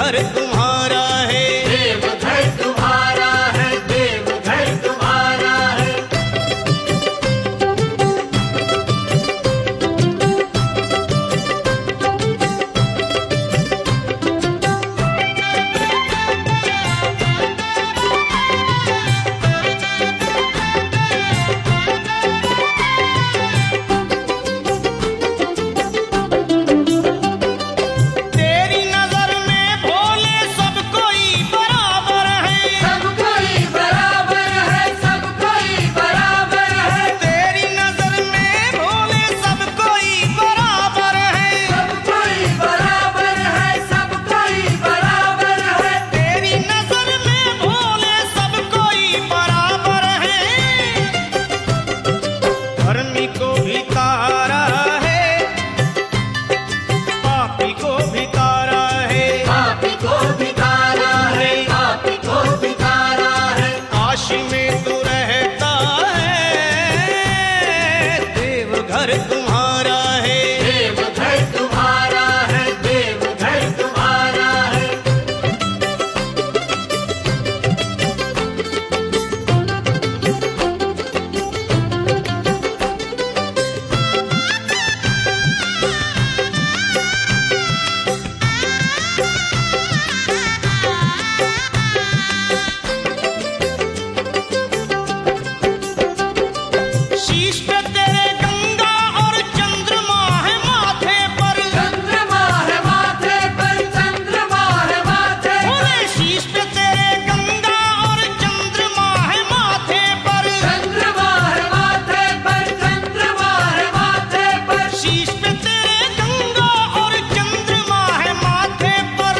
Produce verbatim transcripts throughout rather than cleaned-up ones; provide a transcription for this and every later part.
देवघर तुम्हारा है, देवघर तुम्हारा है, देवघर तुम्हारा है। तेरी नजर में भोले सब कोई बराबर है, सब कोई बराबर है, सब कोई बराबर है। तेरी नजर में भोले सब कोई बराबर है, सब कोई बराबर है, सब कोई बराबर है। तेरी नजर में भोले सब कोई बराबर है। धर्मी को भी तारा है, पापी को भी तारा है, पापी को भी तारा है, पापी को भी तारा है। काशी में तू रहता है, देवघर तुम्हारा है, देवघर तुम्हारा है, देवघर तुम्हारा है। शीश पे तेरे गंगा और चंद्रमा है माथे पर, चंद्रमा है माथे पर, चंद्रमा है माथे पर। भोले शीश पे तेरे गंगा और चंद्रमा है माथे पर, चंद्रमा है माथे पर, चंद्रमा है माथे पर। शीश पे तेरे गंगा और चंद्रमा है माथे पर।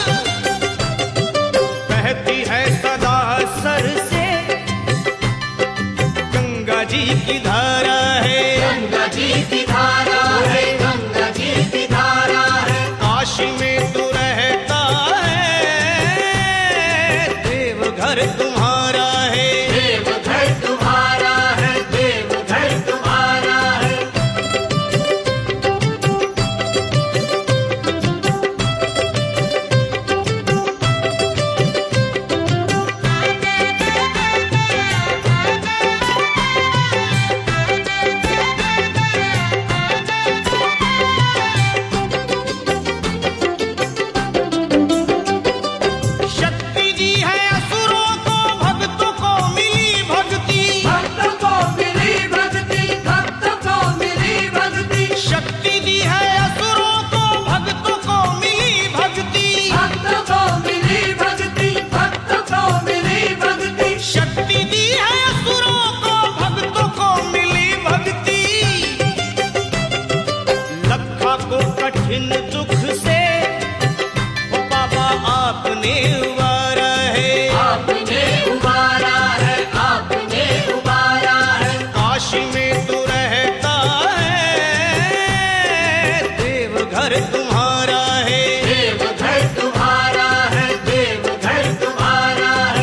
बहती है सदा सर से गंगा जी की धारा है, गंगा जी की धारा है, गंगा जी की धारा है। काशी में तू रहता है, देवघर तुम्हारा है, देवघर तुम्हारा है, देवघर तुम्हारा है। शक्ति दी है असुरों को, भक्तों को मिली भक्ति, भक्तों को मिली भक्ति, भक्तों को मिली भक्ति। शक्ति दी है असुरों को, भक्तों को मिली भक्ति, भक्तों को मिली भक्ति, भक्तों को मिली भक्ति। शक्ति दी है असुरों को, भक्तों को मिली भक्ति। लखा को कठिन दुख से ओ बाबा आपने उबारा है, आपने उबारा है, आपने उबारा है। काशी में तू रहता है, देवघर तुम्हारा है, देवघर तुम्हारा है, देवघर तुम्हारा है।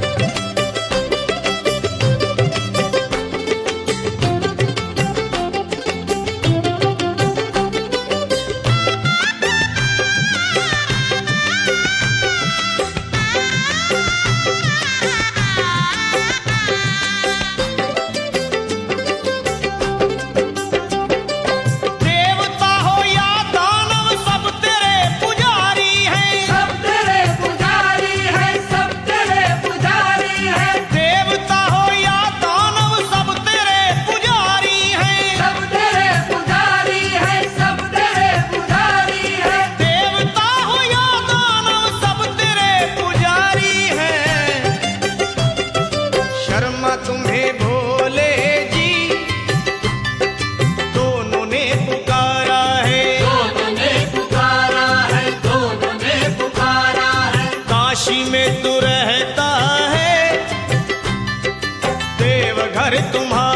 देवता हो या दानव सब तेरे पुजारी हैं, सब तेरे पुजारी है, सब तेरे पुजारी है। देवता हो या दानव सब तेरे पुजारी हैं, सब तेरे पुजारी है, सब तेरे पुजारी है। देवता हो या दानव सब तेरे पुजारी हैं। शर्मा तुम्हें भोले जी दोनों ने पुकारा है, दोनों ने पुकारा है, दोनों ने पुकारा है। काशी में तू रहता है, देवघर तुम्हारा